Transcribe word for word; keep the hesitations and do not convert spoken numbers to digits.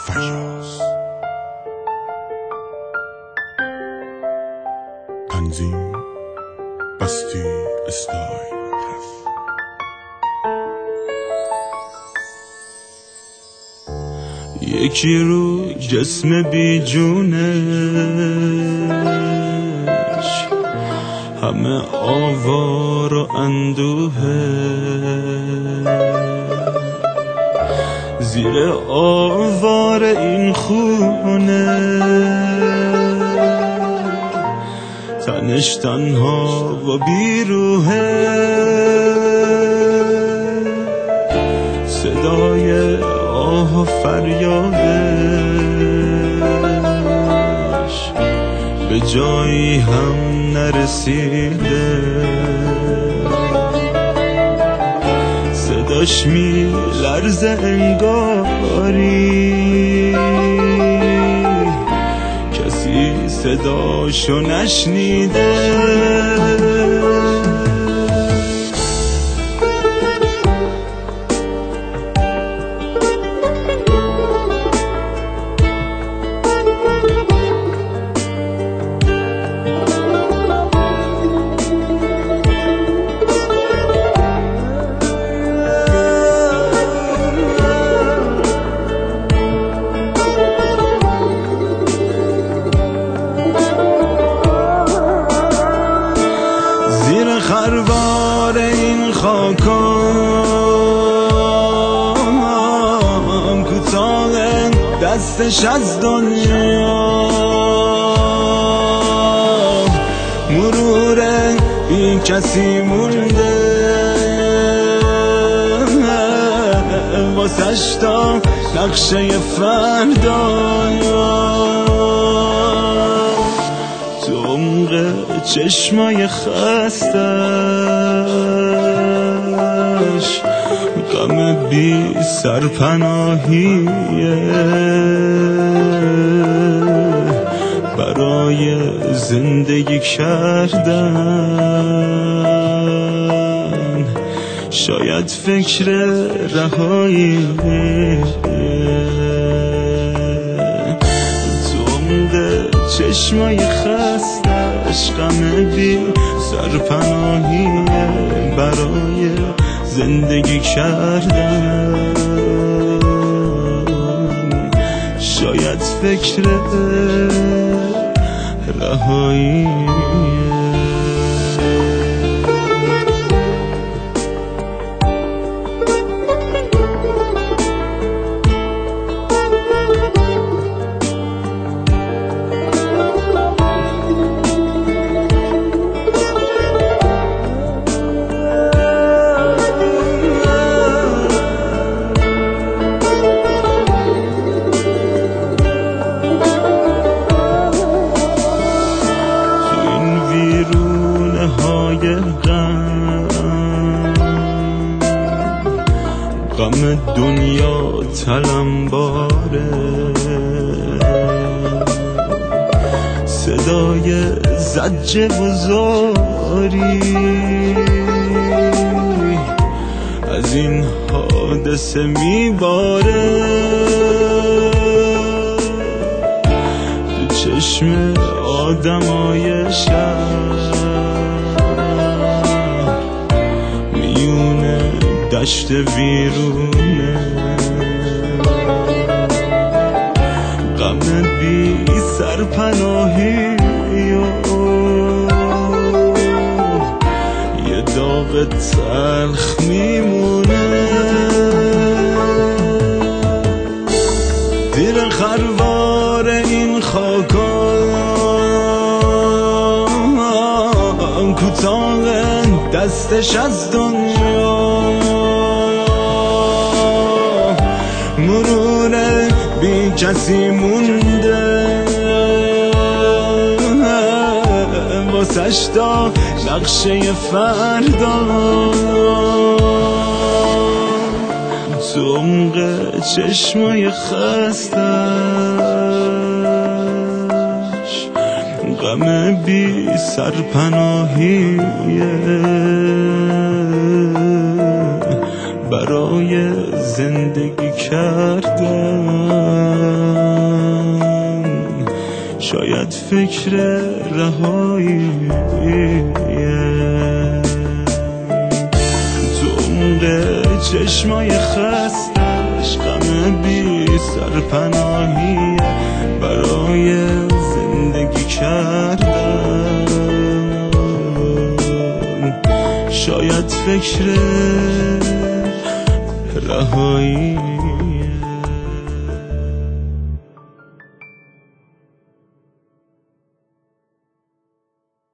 فیاض. تنظیم بستی استایل رف. یکی رو جسم بی جونش همه آوار و اندوهه، زیر آوار این خونه تنش تنها و بیروهه. صدای آه و فریادش به جایی هم نرسیده، صداش می لرزه انگاری کسی صداشو نشنیده. خروار این خاکام کوتاه دستش از دنیا، مرور بی کسی مونده واسش تا نقشه فردایا. تو عمق چشمای خستش غم بی سرپناهیه، برای زندگی کردن شاید فکر رهایی. تو عمق چشمای خستش غم بی سرپناهیه، برای زندگی کردن شاید فکر رهایی. غم دنیا تلمباره، صدای زجر و زاری از این حادثه میباره. تو چشم آدمای شهر میونه دشت ویرونه، غم بی سرپناهی یه داغ تلخ میمونه. زیر خروار این خاکام کوتاه دستش از دنیا، مرور بی کسی مونده واسش تا نقشه فردا. تو عمق چشمای خستش غم بی سرپناهیه، برای برای زندگی کردن. شاید فکر رهایی تو عمق چشمای خستش، غم بی سرپناهی برای زندگی کردن. شاید فکر رهایی